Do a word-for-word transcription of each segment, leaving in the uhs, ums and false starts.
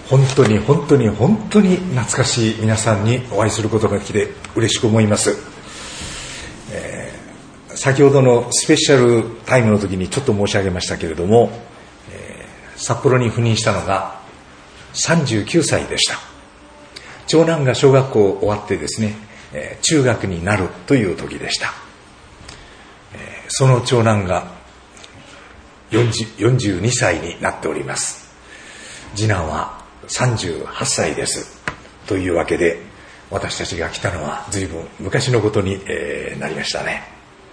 本当に本当に本当に懐かしい皆さんにお会いすることができて嬉しく思います。えー、先ほどのスペシャルタイムの時にちょっと申し上げましたけれども、えー、札幌に赴任したのがさんじゅうきゅうさいでした。長男が小学校終わってですね、えー、中学になるという時でした。えー、その長男がよんじゅう、よんじゅうにさいになっております。次男はさんじゅうはっさいです。というわけで、私たちが来たのは随分昔のことに、えー、なりましたね。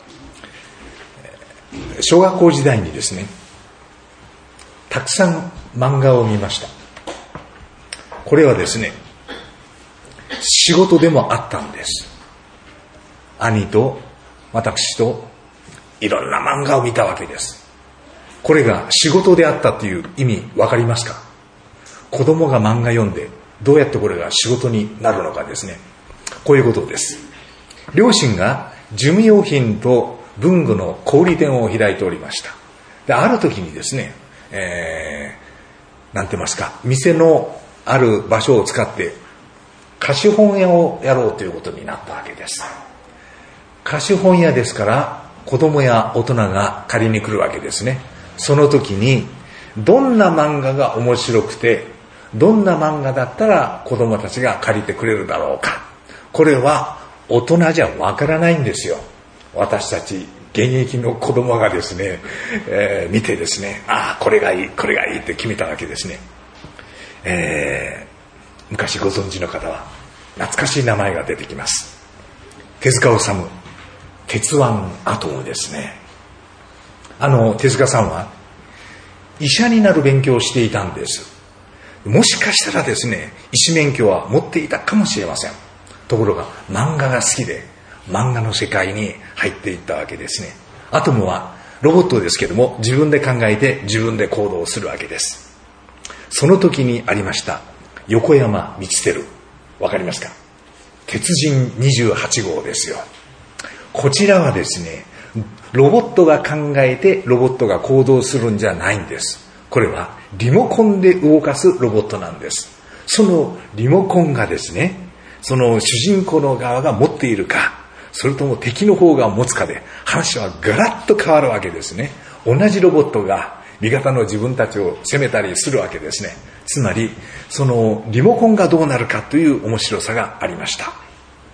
小学校時代にですね、たくさん漫画を見ました。これはですね、仕事でもあったんです。兄と私といろんな漫画を見たわけです。これが仕事であったという意味わかりますか？子供が漫画読んでどうやってこれが仕事になるのかですね。こういうことです。両親が事務用品と文具の小売店を開いておりました。で、ある時にですね、えー、なんて言いますか、店のある場所を使って貸本屋をやろうということになったわけです。貸本屋ですから子供や大人が借りに来るわけですね。その時にどんな漫画が面白くて、どんな漫画だったら子供たちが借りてくれるだろうか。これは大人じゃわからないんですよ。私たち現役の子供がですね、えー、見てですね、ああこれがいいこれがいいって決めたわけですね。えー昔ご存知の方は懐かしい名前が出てきます。手塚治虫、鉄腕アトムですね。あの手塚さんは医者になる勉強をしていたんです。もしかしたらですね、医師免許は持っていたかもしれません。ところが漫画が好きで漫画の世界に入っていったわけですね。アトムはロボットですけども、自分で考えて自分で行動するわけです。その時にありました横山光輝、わかりますか？鉄人にじゅうはちごうですよ。こちらはですね、ロボットが考えてロボットが行動するんじゃないんです。これはリモコンで動かすロボットなんです。そのリモコンがですね、その主人公の側が持っているか、それとも敵の方が持つかで話はガラッと変わるわけですね。同じロボットが味方の自分たちを攻めたりするわけですね。つまりそのリモコンがどうなるかという面白さがありました。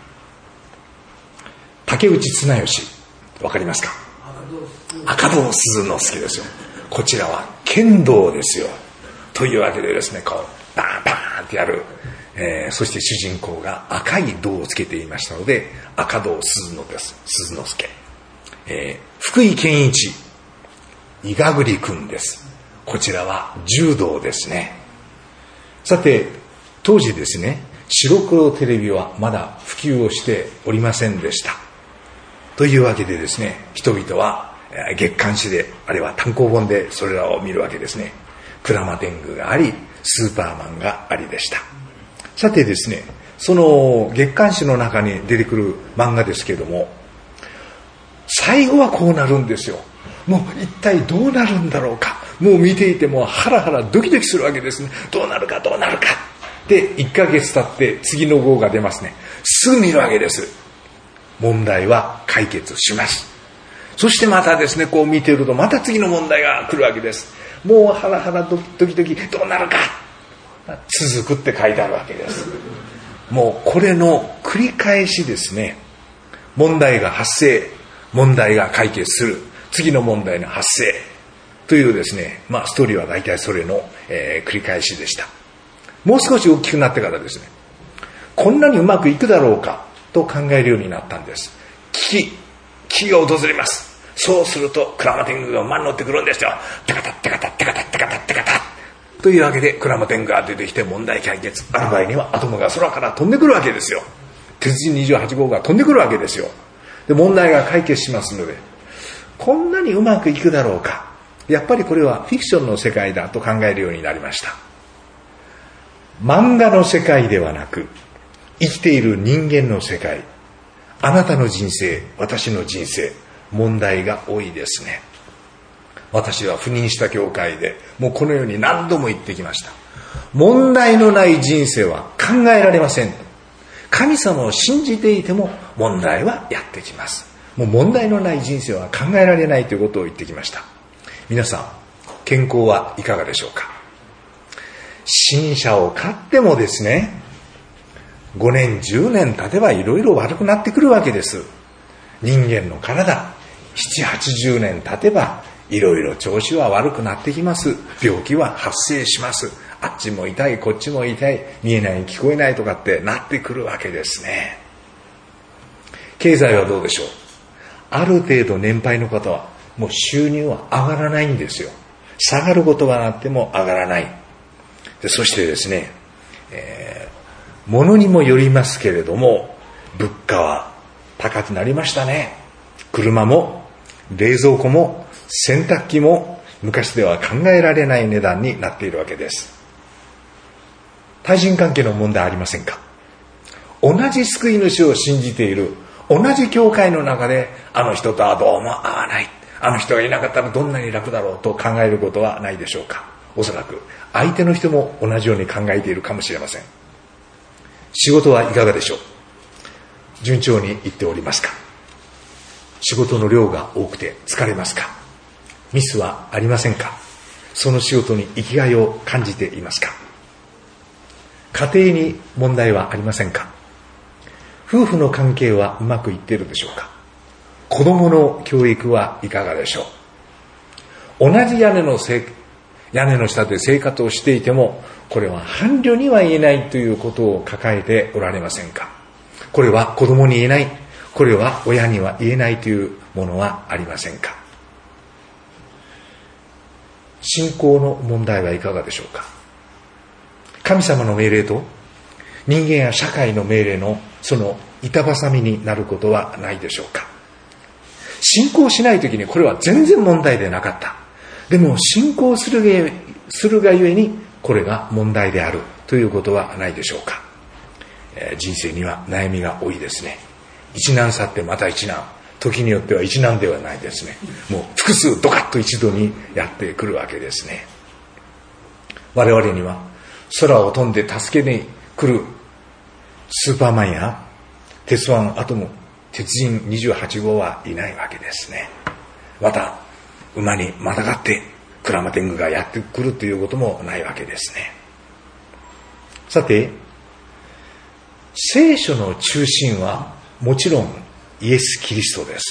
竹内綱吉、わかりますか？赤胴鈴之助ですよ。こちらは剣道ですよ。というわけでですね、こうバーンバーンってやる、えー、そして主人公が赤い胴をつけていましたので赤胴鈴之です鈴之助、えー、福井健一、伊賀栗くんです。こちらは柔道ですね。さて当時ですね、白黒テレビはまだ普及をしておりませんでした。というわけでですね、人々は月刊誌で、あるいは単行本でそれらを見るわけですね。鞍馬天狗があり、スーパーマンがありでした。さてですね、その月刊誌の中に出てくる漫画ですけれども、最後はこうなるんですよ。もう一体どうなるんだろうか。もう見ていてもハラハラドキドキするわけですね。どうなるかどうなるか。で、いっかげつ経って次の号が出ますね。すぐ見るわけです。問題は解決します。そしてまたですね、こう見ているとまた次の問題が来るわけです。もうハラハラドキドキどうなるか。続くって書いてあるわけです。もうこれの繰り返しですね。問題が発生、問題が解決する、次の問題の発生というですね、まあストーリーは大体それの、えー、繰り返しでした。もう少し大きくなってからですね、こんなにうまくいくだろうかと考えるようになったんです。危機、危機が訪れます。そうすると鞍馬天狗が馬に乗ってくるんですよ。テカタテカタテカタテカタテカタというわけで鞍馬天狗が出てきて問題解決。ある場合にはアトムが空から飛んでくるわけですよ。鉄人にじゅうはちごうが飛んでくるわけですよ。で、問題が解決しますので、こんなにうまくいくだろうか。やっぱりこれはフィクションの世界だと考えるようになりました。漫画の世界ではなく、生きている人間の世界、あなたの人生、私の人生、問題が多いですね。私は赴任した教会でもうこのように何度も言ってきました。 問題のない人生は考えられません。神様を信じていても問題はやってきます。もう問題のない人生は考えられないということを言ってきました。皆さん、健康はいかがでしょうか。新車を買ってもですね、ごねんじゅうねん経てばいろいろ悪くなってくるわけです。人間の体、ななじゅうはちじゅうねん経てばいろいろ調子は悪くなってきます。病気は発生します。あっちも痛い、こっちも痛い、見えない、聞こえないとかってなってくるわけですね。経済はどうでしょう。ある程度年配の方はもう収入は上がらないんですよ。下がることがあっても上がらない。でそしてですね、えー、物にもよりますけれども、物価は高くなりましたね。車も冷蔵庫も洗濯機も昔では考えられない値段になっているわけです。対人関係の問題ありませんか。同じ救い主を信じている同じ教会の中で、あの人とはどうも合わない、あの人がいなかったらどんなに楽だろうと考えることはないでしょうか。おそらく相手の人も同じように考えているかもしれません。仕事はいかがでしょう。順調にいっておりますか。仕事の量が多くて疲れますか。ミスはありませんか。その仕事に生きがいを感じていますか。家庭に問題はありませんか。夫婦の関係はうまくいっているでしょうか。子供の教育はいかがでしょう。同じ屋根のせ屋根の下で生活をしていても、これは伴侶には言えないということを抱えておられませんか。これは子供に言えない、これは親には言えないというものはありませんか。信仰の問題はいかがでしょうか。神様の命令と人間や社会の命令のその板挟みになることはないでしょうか。信仰しないときにこれは全然問題でなかった。でも信仰するが、するがゆえにこれが問題であるということはないでしょうか。えー、人生には悩みが多いですね。一難去ってまた一難、時によっては一難ではないですね。もう複数ドカッと一度にやってくるわけですね。我々には空を飛んで助けに来るスーパーマンや鉄腕アトム鉄人にじゅうはち号はいないわけですね。また馬にまたがってクラマテングがやってくるということもないわけですね。さて、聖書の中心はもちろんイエス・キリストです。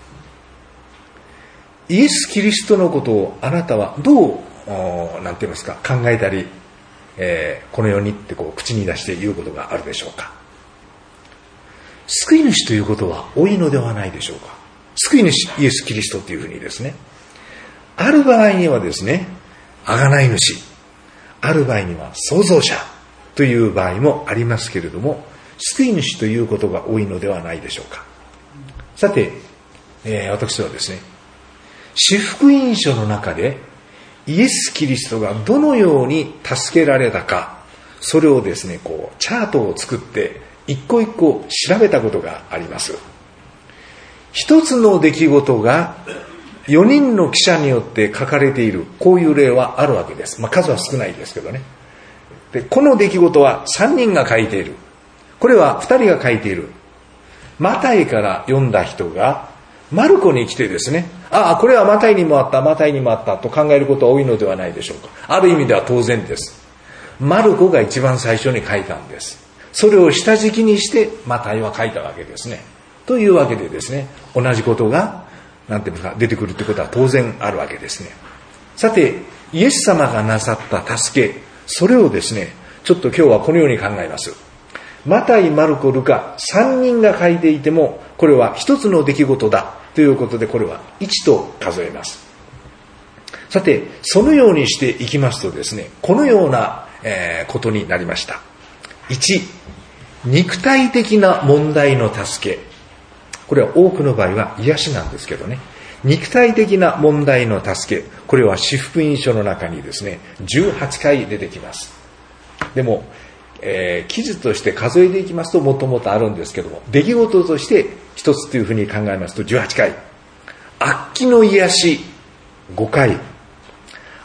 イエス・キリストのことをあなたはどうなんて言いますか考えたり、えー、このようにってこう口に出して言うことがあるでしょうか。救い主ということは多いのではないでしょうか。救い主イエス・キリストというふうにですね、ある場合にはですね、贖い主、ある場合には創造者という場合もありますけれども、救い主ということが多いのではないでしょうか。さて、えー、私はですね、四福音書の中でイエス・キリストがどのように助けられたか、それをですね、こうチャートを作って一個一個調べたことがあります。一つの出来事がよにんの記者によって書かれている、こういう例はあるわけです。まあ数は少ないですけどね。で、この出来事はさんにんが書いている。これはふたりが書いている。マタイから読んだ人がマルコに来てですね、ああ、これはマタイにもあった、マタイにもあったと考えることは多いのではないでしょうか。ある意味では当然です。マルコが一番最初に書いたんです。それを下敷きにしてマタイは書いたわけですね。というわけでですね、同じことがなんていうか出てくるということは当然あるわけですね。さて、イエス様がなさった助け、それをですね、ちょっと今日はこのように考えます。マタイ、マルコ、ルカさんにんが書いていても、これは一つの出来事だということで、これはいちと数えます。さて、そのようにしていきますとですね、このような、えー、ことになりました。いち、肉体的な問題の助け。これは多くの場合は癒しなんですけどね。肉体的な問題の助け。これは四福音書の中にですね、じゅうはちかい出てきます。でも、えー、記述として数えていきますともっともっとあるんですけども、出来事として一つというふうに考えますとじゅうはちかい。悪鬼の癒しごかい。悪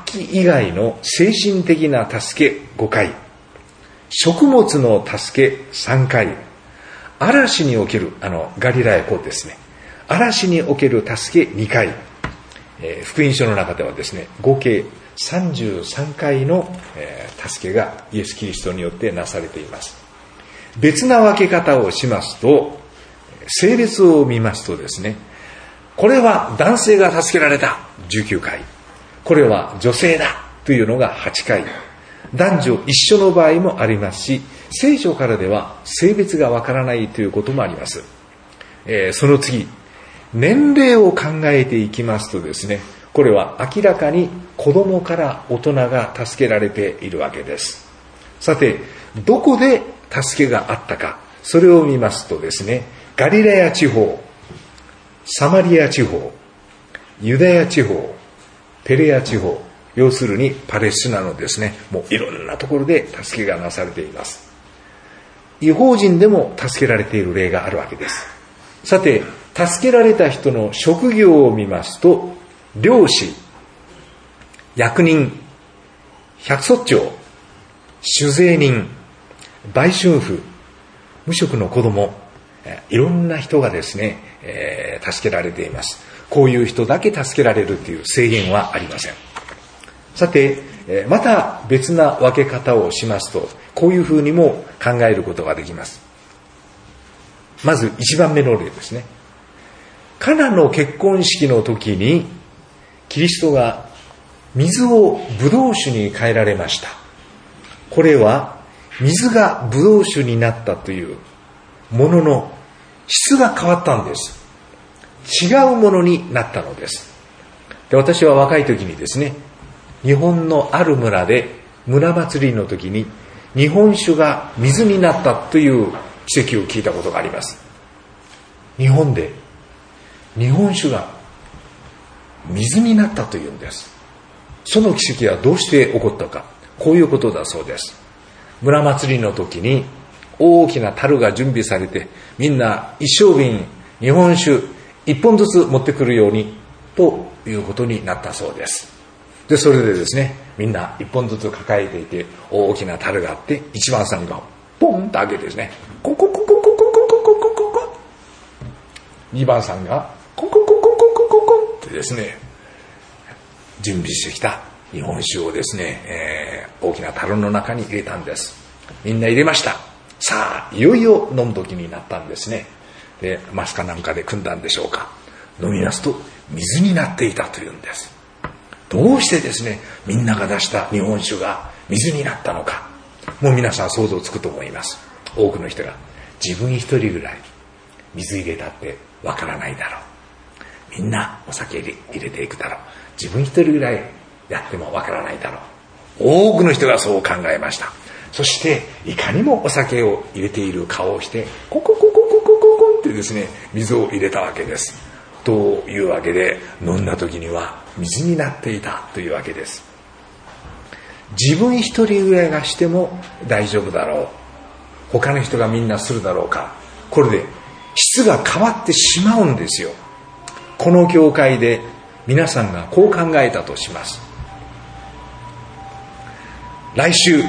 器以外の精神的な助けごかい、食物の助けさんかい、嵐における、あの、ガリラヤ湖ですね。嵐における助けにかい、えー、福音書の中ではですね、合計さんじゅうさんかいの、えー、助けがイエス・キリストによってなされています。別な分け方をしますと、性別を見ますとですね、これは男性が助けられたじゅうきゅうかい、これは女性だというのがはちかい、男女一緒の場合もありますし、聖書からでは性別がわからないということもあります。えー、その次、年齢を考えていきますとですね、これは明らかに子供から大人が助けられているわけです。さて、どこで助けがあったか、それを見ますとですね、ガリラヤ地方、サマリア地方、ユダヤ地方、ペレア地方、要するにパレスチナのですね、もういろんなところで助けがなされています。異邦人でも助けられている例があるわけです。さて、助けられた人の職業を見ますと、漁師、役人、百卒長、酒税人、売春婦、無職の子供、いろんな人がですね、えー、助けられています。こういう人だけ助けられるという制限はありません。さて、また別な分け方をしますと、こういうふうにも考えることができます。まず一番目の例ですね。カナの結婚式の時に、キリストが水をブドウ酒に変えられました。これは水がブドウ酒になったというものの質が変わったんです。違うものになったのです。で、私は若い時にですね、日本のある村で村祭りの時に日本酒が水になったという奇跡を聞いたことがあります。日本で日本酒が水になったというんです。その奇跡はどうして起こったか、こういうことだそうです。村祭りの時に大きな樽が準備されて、みんな一升瓶日本酒一本ずつ持ってくるようにということになったそうです。で、それでですね、みんな一本ずつ抱えていて、大きな樽があって、一番さんがポンと開けてですね、ココココココココココココ、二番さんがココココココココってですね、準備してきた日本酒をですね、えー、大きな樽の中に入れたんです。みんな入れました。さあ、いよいよ飲む時になったんですね。で、マスカなんかで汲んだんでしょうか。飲み出すと水になっていたというんです。どうしてですね、みんなが出した日本酒が水になったのか。もう皆さん想像つくと思います。多くの人が自分一人ぐらい水入れたってわからないだろう。みんなお酒入れていくだろう。自分一人ぐらいやってもわからないだろう。多くの人がそう考えました。そしていかにもお酒を入れている顔をしてココココココココってですね、水を入れたわけです。というわけで、飲んだ時には水になっていたというわけです。自分一人ぐらいがしても大丈夫だろう、他の人がみんなするだろうか、これで質が変わってしまうんですよ。この教会で皆さんがこう考えたとします。来週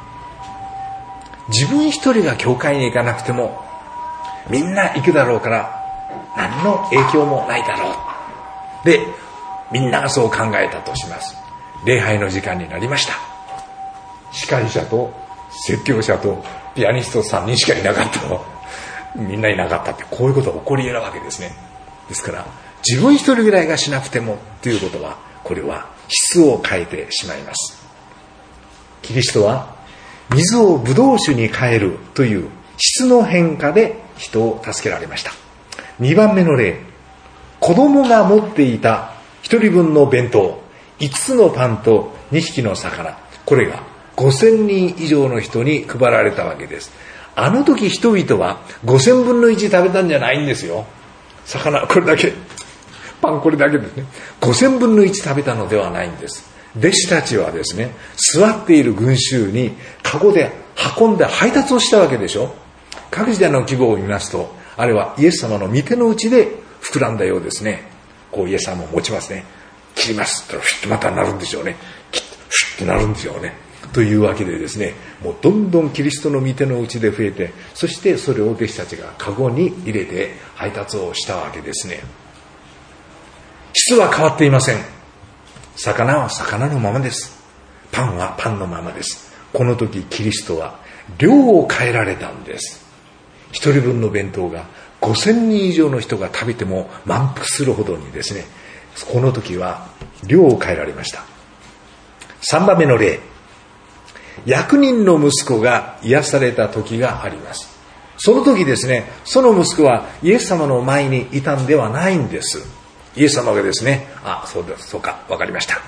自分一人が教会に行かなくてもみんな行くだろうから何の影響もないだろう。で、みんながそう考えたとします。礼拝の時間になりました。司会者と説教者とピアニストさんにんしかいなかったの。みんないなかったって、こういうことが起こり得るわけですね。ですから自分一人ぐらいがしなくてもということは、これは質を変えてしまいます。キリストは水をブドウ酒に変えるという質の変化で人を助けられました。にばんめの例、子供が持っていた一人分の弁当、いつつのパンとにひきの魚、これがごせんにん以上の人に配られたわけです。あの時人々はごせんぶんのいち食べたんじゃないんですよ。魚これだけ、パンこれだけですね。ごせんぶんのいち食べたのではないんです。弟子たちはですね、座っている群衆にカゴで運んで配達をしたわけでしょ。各時代の規模を見ますと、あれはイエス様の御手の内で膨らんだようですね。こうイエス様も持ちますね。切りますとフィッとまたなるんでしょうね。切っシュッてなるんですよね。というわけでですね、もうどんどんキリストの御手の内で増えて、そしてそれを弟子たちがカゴに入れて配達をしたわけですね。質は変わっていません。魚は魚のままです。パンはパンのままです。この時キリストは量を変えられたんです。一人分の弁当がごせんにん以上の人が食べても満腹するほどにですね、この時は量を変えられました。さんばんめの例、役人の息子が癒された時があります。その時ですね、その息子はイエス様の前にいたんではないんです。イエス様がですね、あ、そうです、そうか、わかりました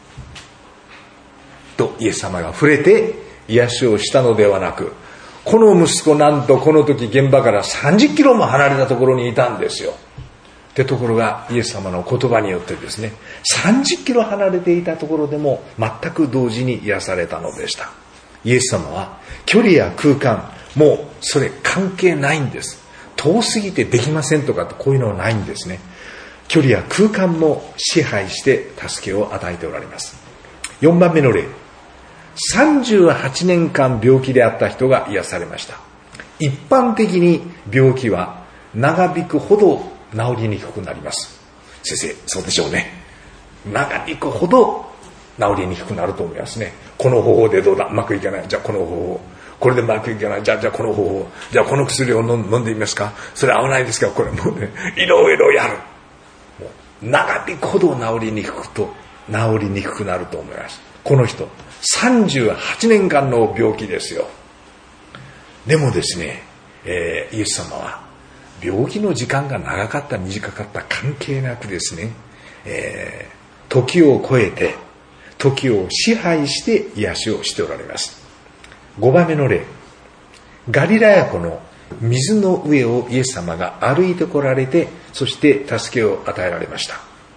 とイエス様が触れて癒しをしたのではなく、この息子なんとこの時現場からさんじゅっキロも離れたところにいたんですよ。ってところがイエス様の言葉によってですね、さんじゅっキロ離れていたところでも全く同時に癒されたのでした。イエス様は距離や空間、もうそれ関係ないんです。遠すぎてできませんとかこういうのはないんですね。距離や空間も支配して助けを与えておられます。よんばんめの例、さんじゅうはちねんかん病気であった人が癒されました。一般的に病気は長引くほど治りにくくなります。先生、そうでしょうね。長引くほど治りにくくなると思いますね。この方法でどうだ、うまくいかない、じゃあこの方法、これでうまくいかない、じゃあじゃあこの方法、じゃあこの薬を飲んでみますか、それ合わないですか、これもうね、いろいろやる。もう長引くほど治りにくくと治りにくくなると思います。この人さんじゅうはちねんかんの病気ですよ。でもですね、えー、イエス様は病気の時間が長かった短かった関係なくですね、えー、時を超えて時を支配して癒しをしておられます。ごばんめの例、ガリラヤ湖の水の上をイエス様が歩いてこられて、そして助けを与えられました。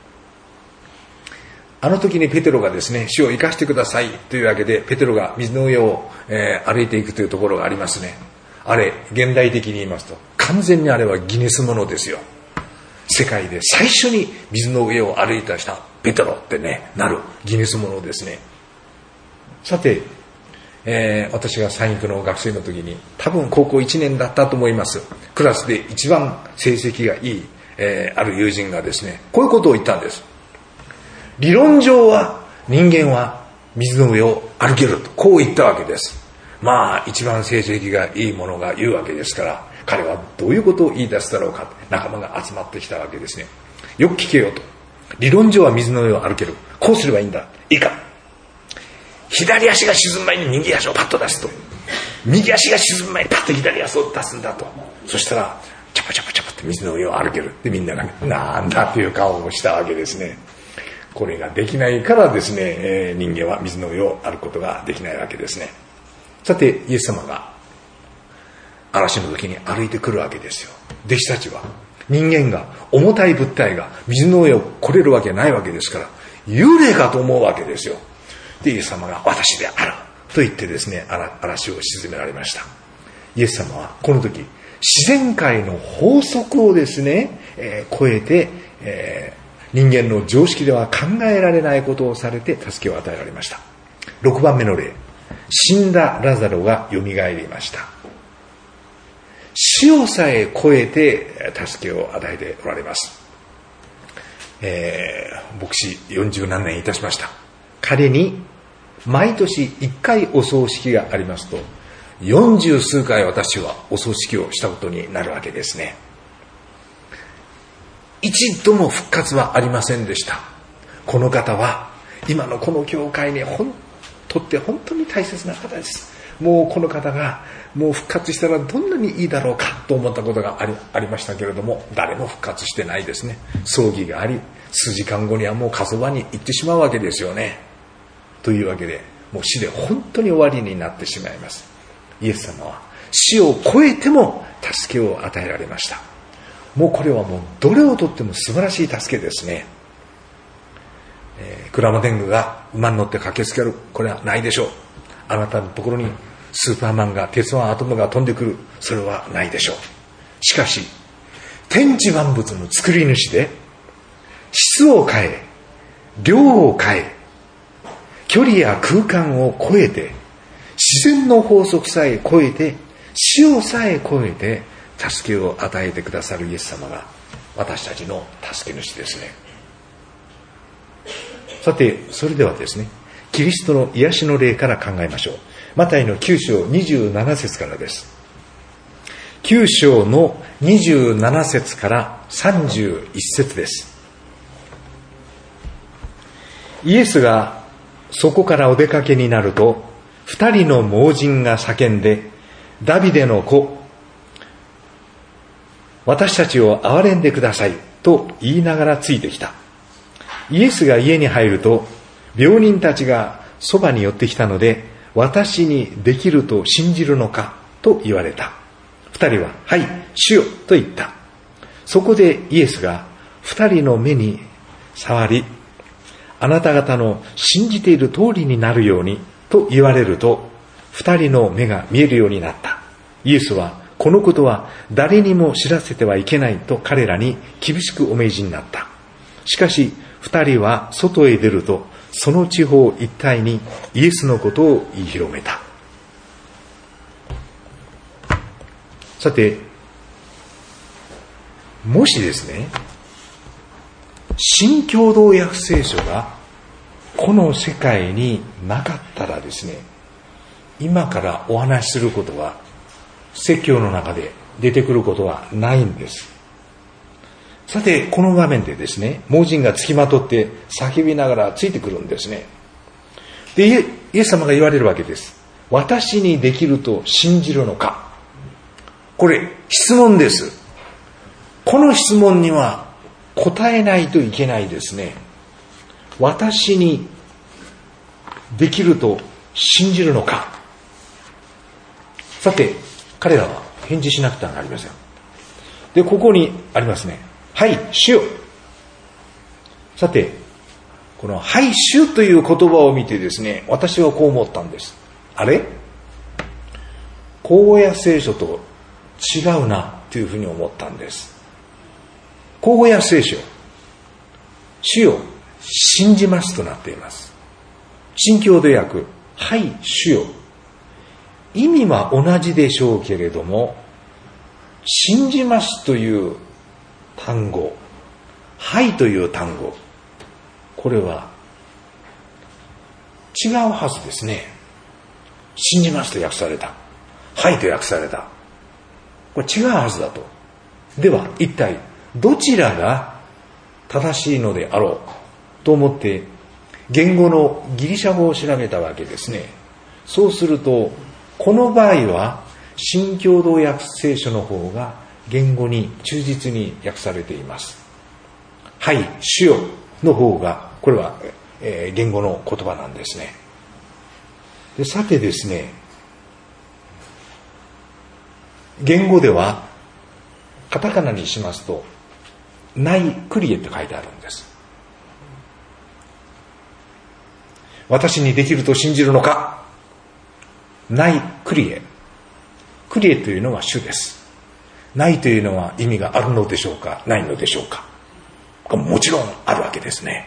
あの時にペテロがですね、主を生かしてくださいというわけでペテロが水の上を、えー、歩いていくというところがありますね。あれ現代的に言いますと完全にあれはギネスものですよ。世界で最初に水の上を歩いた人ペテロってね、なるギネスものですね。さて、えー、私が三育の学生の時に多分高校いちねんだったと思います。クラスで一番成績がいい、えー、ある友人がですね、こういうことを言ったんです。理論上は人間は水の上を歩けると、こう言ったわけです。まあ一番成績がいいものが言うわけですから、彼はどういうことを言い出すだろうか、仲間が集まってきたわけですね。よく聞けよと。理論上は水の上を歩ける、こうすればいいんだ。いいか、左足が沈む前に右足をパッと出すと、右足が沈む前にパッと左足を出すんだと。そしたらチャパチャパチャパって水の上を歩ける。でみんながなんだという顔をしたわけですね。これができないからですね、えー、人間は水の上を歩くことができないわけですね。さてイエス様が嵐の時に歩いてくるわけですよ。弟子たちは人間が重たい物体が水の上を来れるわけないわけですから、幽霊かと思うわけですよ。でイエス様が私であると言ってですね、嵐を鎮められました。イエス様はこの時自然界の法則をですね、えー、超えて、えー人間の常識では考えられないことをされて助けを与えられました。ろくばんめの例、死んだラザロがよみがえりました。死をさえ超えて助けを与えておられます。えー、牧師よんじゅうなんねんいたしました。彼に毎年いっかいお葬式がありますと、よんじゅうすうかい私はお葬式をしたことになるわけですね。一度も復活はありませんでした。この方は今のこの教会にほんとって本当に大切な方です。もうこの方がもう復活したらどんなにいいだろうかと思ったことがあり、ありましたけれども、誰も復活してないですね。葬儀があり数時間後にはもう火葬場に行ってしまうわけですよね。というわけでもう死で本当に終わりになってしまいます。イエス様は死を超えても助けを与えられました。もうこれはもうどれをとっても素晴らしい助けですね。えー、鞍馬天狗が馬に乗って駆けつける、これはないでしょう。あなたのところにスーパーマンが鉄腕アトムが飛んでくる、それはないでしょう。しかし天地万物の作り主で質を変え量を変え距離や空間を超えて、自然の法則さえ超えて、死をさえ超えて助けを与えてくださるイエス様が私たちの助け主ですね。さて、それではですね、キリストの癒しの霊から考えましょう。マタイのきゅう章にじゅうなな節からです。きゅう章のにじゅうなな節からさんじゅういち節です。イエスがそこからお出かけになると、二人の盲人が叫んで、ダビデの子、私たちを憐れんでくださいと言いながらついてきた。イエスが家に入ると、病人たちがそばに寄ってきたので、私にできると信じるのかと言われた。二人は、はい、主よと言った。そこでイエスが二人の目に触り、あなた方の信じている通りになるようにと言われると、二人の目が見えるようになった。イエスは、このことは誰にも知らせてはいけないと彼らに厳しくお命じになった。しかし、二人は外へ出ると、その地方一帯にイエスのことを言い広めた。さて、もしですね、新共同訳聖書がこの世界になかったらですね、今からお話しすることは説教の中で出てくることはないんです。さて、この場面でですね、盲人がつきまとって叫びながらついてくるんですね。で、イエス様が言われるわけです。私にできると信じるのか。これ、質問です。この質問には答えないといけないですね。私にできると信じるのか。さて、彼らは返事しなくてはなりません。で、ここにありますね。はい、主よ。さて、このはい、主という言葉を見てですね、私はこう思ったんです。あれ？口語訳聖書と違うなというふうに思ったんです。口語訳聖書、主よ、信じますとなっています。新共同訳、はい、主よ。意味は同じでしょうけれども、信じますという単語、はいという単語、これは違うはずですね。信じますと訳された。はいと訳された。これ違うはずだと。では、一体どちらが正しいのであろうと思って、言語のギリシャ語を調べたわけですね。そうすると、この場合は、新共同訳聖書の方が言語に忠実に訳されています。はい、主よの方が、これは、えー、言語の言葉なんですね。で、さてですね、言語では、カタカナにしますと、ナイクリエって書いてあるんです。私にできると信じるのか。ナイクリエ。クリエというのは主です。ないというのは意味があるのでしょうか、ないのでしょうか。もちろんあるわけですね。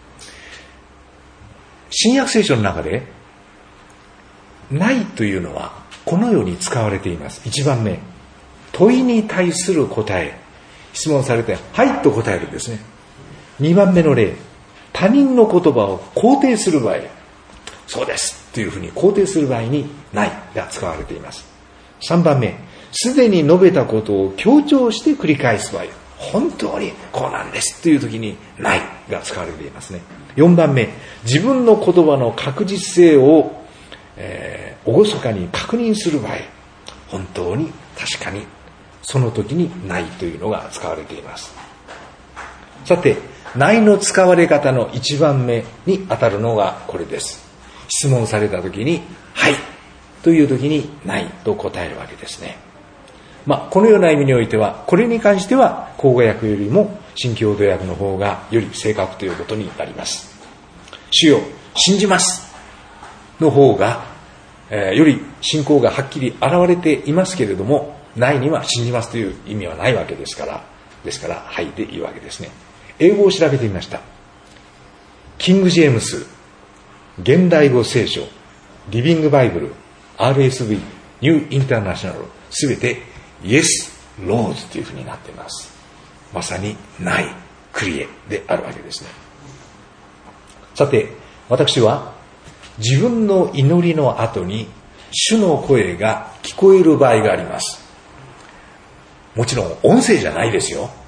新約聖書の中で、ないというのはこのように使われています。一番目、問いに対する答え。質問されて、はいと答えるんですね。二番目の例、他人の言葉を肯定する場合、そうですというふうに肯定する場合にないが使われています。三番目、すでに述べたことを強調して繰り返す場合、本当にこうなんですという時にないが使われていますね。四番目、自分の言葉の確実性を、えー、厳かに確認する場合、本当に確かにその時にないというのが使われています。さて、ないの使われ方の一番目に当たるのがこれです。質問された時にはいという時にないと答えるわけですね。まあ、このような意味においては、これに関しては口語訳よりも新共同訳の方がより正確ということになります。主よ、信じますの方が、えー、より信仰がはっきり現れていますけれども、ないには信じますという意味はないわけですから、ですからはいでいいわけですね。英語を調べてみました。キング・ジェームス現代語聖書、リビングバイブル、アールエスブイ、ニューインターナショナル、すべてイエス・ローズというふうになっています。まさにない、クリエであるわけですね。さて、私は自分の祈りの後に主の声が聞こえる場合があります。もちろん音声じゃないですよ。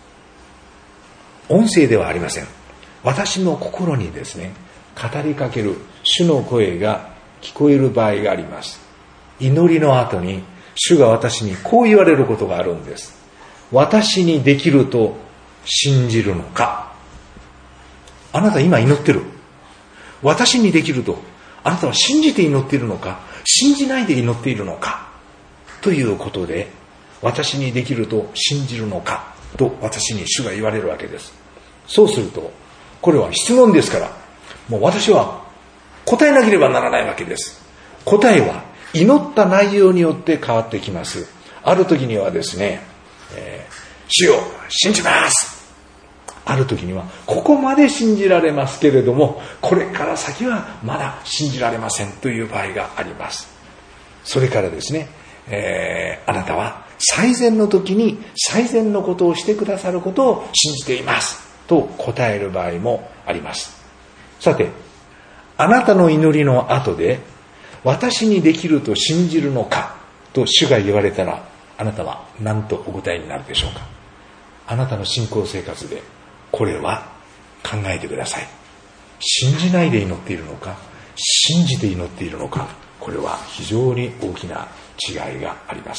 音声ではありません。私の心にですね、語りかける主の声が聞こえる場合があります。祈りの後に主が私にこう言われることがあるんです。私にできると信じるのか。あなた今祈ってる。私にできると、あなたは信じて祈っているのか、信じないで祈っているのか、ということで、私にできると信じるのか、と私に主が言われるわけです。そうすると、これは質問ですから、もう私は答えなければならないわけです。答えは祈った内容によって変わってきます。ある時にはですね、えー、主よ、信じます。ある時にはここまで信じられますけれども、これから先はまだ信じられませんという場合があります。それからですね、えー、あなたは最善の時に最善のことをしてくださることを信じていますと答える場合もあります。さて、あなたの祈りの後で私にできると信じるのかと主が言われたら、あなたは何とお答えになるでしょうか。あなたの信仰生活でこれは考えてください。信じないで祈っているのか、信じて祈っているのか、これは非常に大きな違いがあります。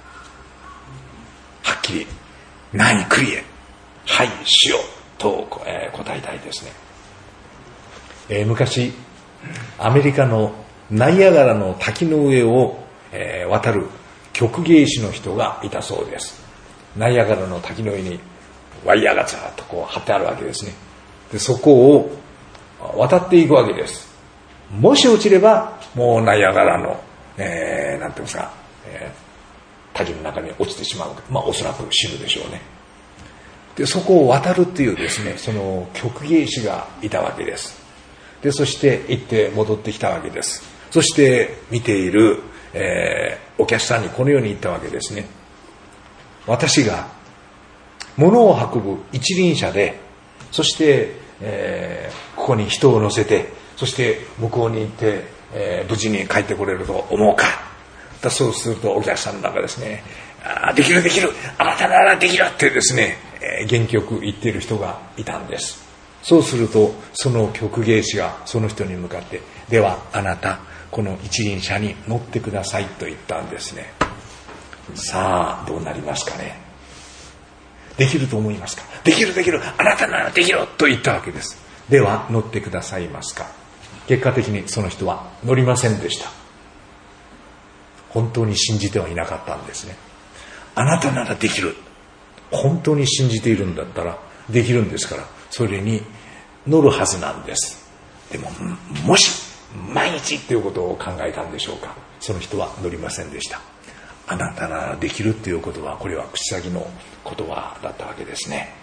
はっきり何クリエ、はい主よと、えー、答えたいですね。えー、昔アメリカのナイアガラの滝の上を、えー、渡る曲芸師の人がいたそうです。ナイアガラの滝の上にワイヤーがずっとこう張ってあるわけですね。で、そこを渡っていくわけです。もし落ちればもうナイアガラの、えー、なんていうんですか、えー、滝の中に落ちてしまう。まあおそらく死ぬでしょうね。で、そこを渡るっていうですね、その曲芸師がいたわけです。で、そして行って戻ってきたわけです。そして見ている、えー、お客さんにこのように言ったわけですね。私が物を運ぶ一輪車で、そして、えー、ここに人を乗せて、そして向こうに行って、えー、無事に帰ってこれると思うか。だそうするとお客さんの中ですね、あ、できるできる、あなたならできるってですね、えー、元気よく言っている人がいたんです。そうするとその曲芸師がその人に向かって、ではあなたこの一輪車に乗ってくださいと言ったんですね。さあどうなりますかね。できると思いますか。できるできる、あなたならできると言ったわけです。では乗ってくださいますか。結果的にその人は乗りませんでした。本当に信じてはいなかったんですね。あなたならできる、本当に信じているんだったらできるんですから、それに乗るはずなんです。でももし毎日ということを考えたんでしょうか。その人は乗りませんでした。あなたならできるということは、これは口先の言葉だったわけですね。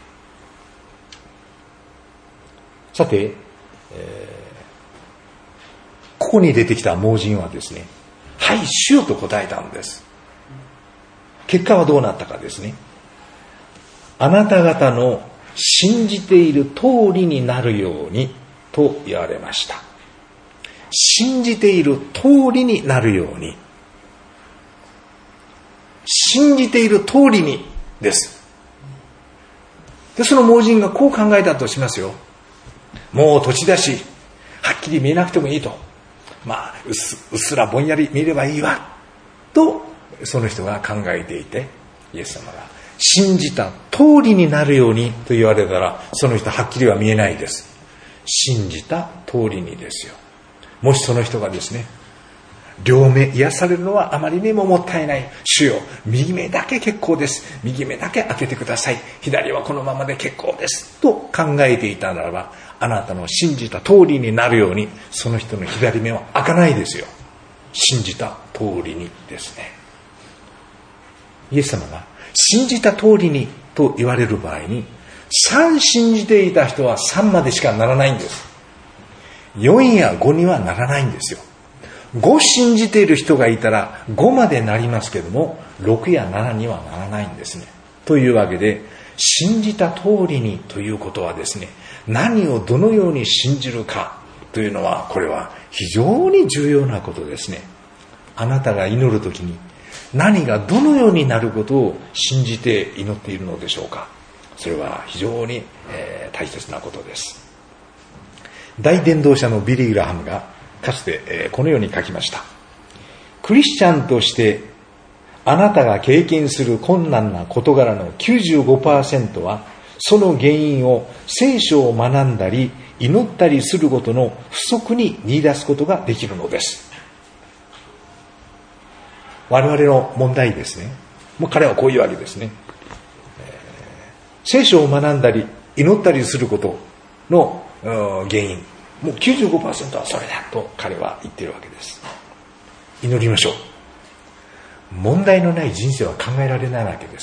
さて、えー、ここに出てきた盲人はですね、はい主よと答えたんです。結果はどうなったかですね。あなた方の信じている通りになるようにと言われました。信じている通りになるように、信じている通りにです。で、その盲人がこう考えたとしますよ。もう土地だし、はっきり見えなくてもいいと。まあ、うっす、うっすらぼんやり見ればいいわ。と、その人が考えていて、イエス様が信じた通りになるようにと言われたら、その人はっきりは見えないです。信じた通りにですよ。もしその人がですね、両目癒されるのはあまりにももったいない。主よ、右目だけ結構です。右目だけ開けてください。左はこのままで結構です。と考えていたならば、あなたの信じた通りになるように、その人の左目は開かないですよ。信じた通りにですね。イエス様が信じた通りにと言われる場合に、さん信じていた人はさんまでしかならないんです。 よんやごにはならないんですよ。ご信じている人がいたらごまでなりますけども、ろくやななにはならないんですね。というわけで、信じた通りにということはですね、何をどのように信じるかというのは、これは非常に重要なことですね。あなたが祈るときに何がどのようになることを信じて祈っているのでしょうか。それは非常に、えー、大切なことです。大伝道者のビリー・グラハムがかつて、えー、このように書きました。クリスチャンとしてあなたが経験する困難な事柄の きゅうじゅうごパーセント は、その原因を聖書を学んだり祈ったりすることの不足に見出すことができるのです。我々の問題ですね。もう彼はこういうわけですね。えー、聖書を学んだり祈ったりすることの原因、もう きゅうじゅうごパーセント はそれだと彼は言っているわけです。祈りましょう。問題のない人生は考えられないわけです。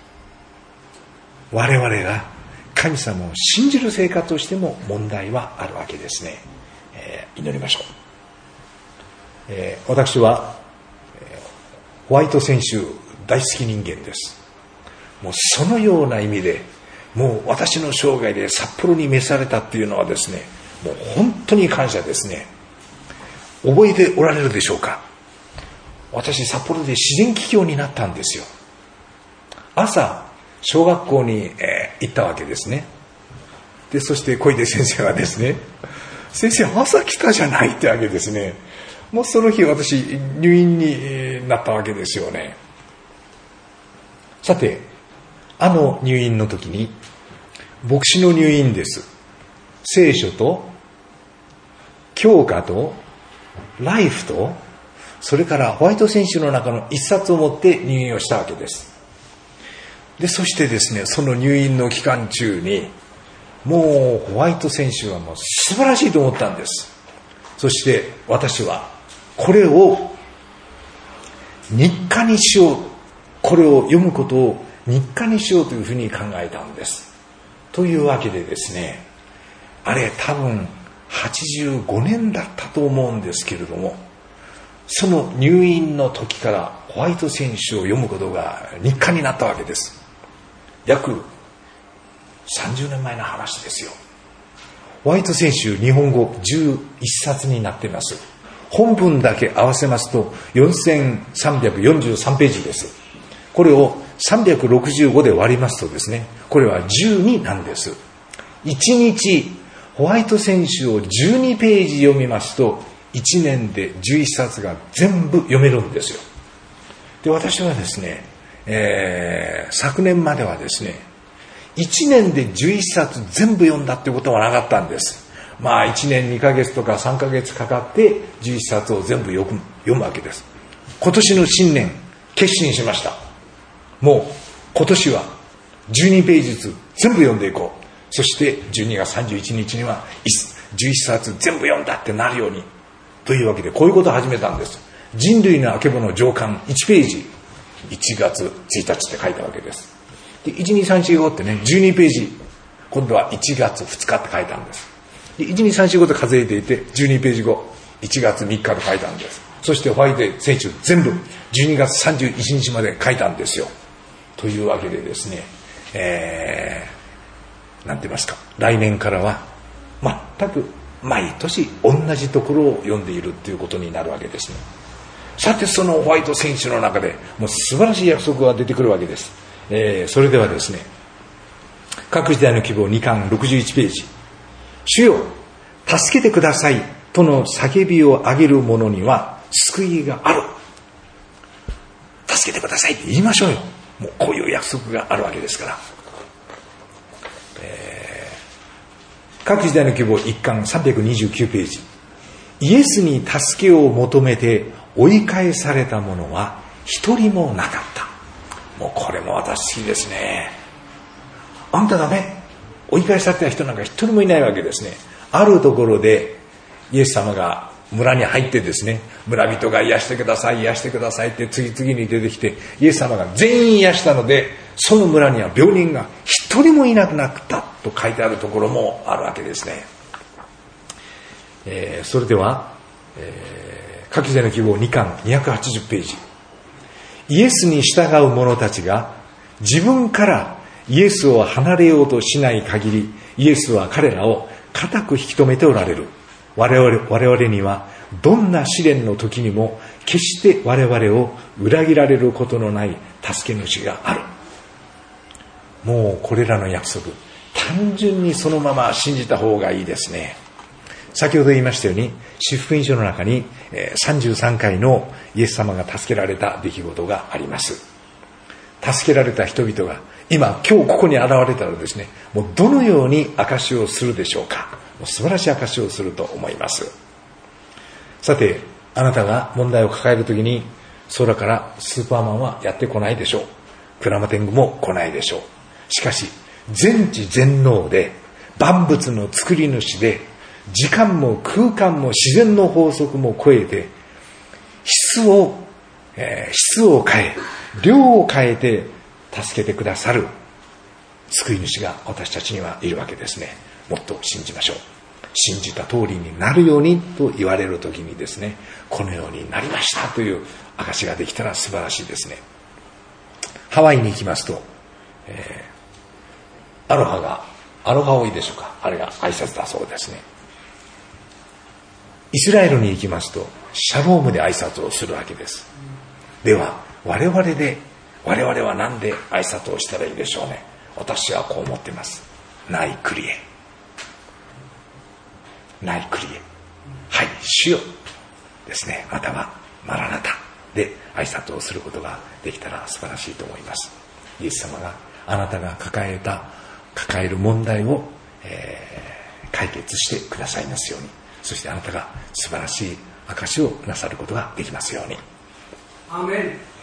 我々が神様を信じる生活をしても問題はあるわけですね。えー、祈りましょう。えー、私はホワイト選手大好き人間です。もうそのような意味で、もう私の生涯で札幌に召されたっていうのはですね、もう本当に感謝ですね。覚えておられるでしょうか。私札幌で自然起業になったんですよ。朝小学校に、えー、行ったわけですね。でそして小出先生はですね、先生朝来たじゃないってわけですね。もうその日私入院になったわけですよね。さて、あの入院の時に、牧師の入院です。聖書と教科とライフと、それからホワイト選手の中の一冊を持って入院をしたわけです。でそしてですね、その入院の期間中にもうホワイト選手はもう素晴らしいと思ったんです。そして私はこれを日課にしよう、これを読むことを日課にしようというふうに考えたんです。というわけでですね、あれ多分はちじゅうごねんだったと思うんですけれども、その入院の時からホワイト選手を読むことが日課になったわけです。約さんじゅうねんまえの話ですよ。ホワイト選手日本語じゅういっさつになっています。本文だけ合わせますとよんせんさんびゃくよんじゅうさんページです。これをさんびゃくろくじゅうごで割りますとですね、これはじゅうになんです。いちにちホワイト選手をじゅうにページ読みますと、いちねんでじゅういっさつが全部読めるんですよ。で私はですね、えー、昨年まではですね、いちねんでじゅういっさつ全部読んだっていうことはなかったんです。まあいちねんにかげつとかさんかげつかかってじゅういっさつを全部読む、読むわけです。今年の新年決心しました。もう今年はじゅうにページずつ全部読んでいこう。そしてじゅうにがつさんじゅういちにちにはじゅういっさつ全部読んだってなるようにというわけで、こういうことを始めたんです。人類のあけぼの上巻いちページ、いちがつついたちって書いたわけです。でいちにさんしごってね、じゅうにページ、今度はいちがつふつかって書いたんです。でいちにさんしごと数えていてじゅうにページご、いちがつみっかと書いたんです。そしてホワイト選手全部じゅうにがつさんじゅういちにちまで書いたんですよ。というわけでですね、えー、なんて言いますか、来年からは全く毎年同じところを読んでいるということになるわけですね。さてそのホワイト選手の中でもう素晴らしい約束が出てくるわけです。えー、それではですね、各時代の希望にかんろくじゅういちページ、主よ助けてくださいとの叫びを上げる者には救いがある。助けてくださいって言いましょうよ。もうこういう約束があるわけですから。えー、各時代の希望いっかんさんびゃくにじゅうきゅうページ、イエスに助けを求めて追い返された者は一人もなかった。もうこれも私好きですね。あんたダメ、追い返された人なんか一人もいないわけですね。あるところでイエス様が村に入ってですね、村人が癒してください癒してくださいって次々に出てきて、イエス様が全員癒したので、その村には病人が一人もいなくなったと書いてあるところもあるわけですね。 えー、それでは、えー、書き初めの希望にかんにひゃくはちじゅうページ。イエスに従う者たちが自分からイエスを離れようとしない限り、イエスは彼らを固く引き止めておられる。我々、我々にはどんな試練の時にも決して我々を裏切られることのない助け主がある。もうこれらの約束、単純にそのまま信じた方がいいですね。先ほど言いましたように、四福音書の中にさんじゅうさんかいのイエス様が助けられた出来事があります。助けられた人々が今今日ここに現れたらですね、もうどのように証しをするでしょうか。もう素晴らしい証しをすると思います。さて、あなたが問題を抱えるときに空からスーパーマンはやってこないでしょう。クラマテングも来ないでしょう。しかし全知全能で万物の作り主で、時間も空間も自然の法則も超えて、質を、えー、質を変え、量を変えて助けてくださる救い主が私たちにはいるわけですね。もっと信じましょう。信じた通りになるようにと言われるときにですね、このようになりましたという証ができたら素晴らしいですね。ハワイに行きますと、えー、アロハがアロハ多いでしょうか。あれが挨拶だそうですね。イスラエルに行きますとシャロームで挨拶をするわけです。では我々で我々は何で挨拶をしたらいいでしょうね。私はこう思っています。ナイクリエ、ナイクリエ、はい主よですね、またはマラナタで挨拶をすることができたら素晴らしいと思います。イエス様があなたが抱えた抱える問題を、えー、解決してくださいますように。そしてあなたが素晴らしい証しをなさることができますように。 アーメン。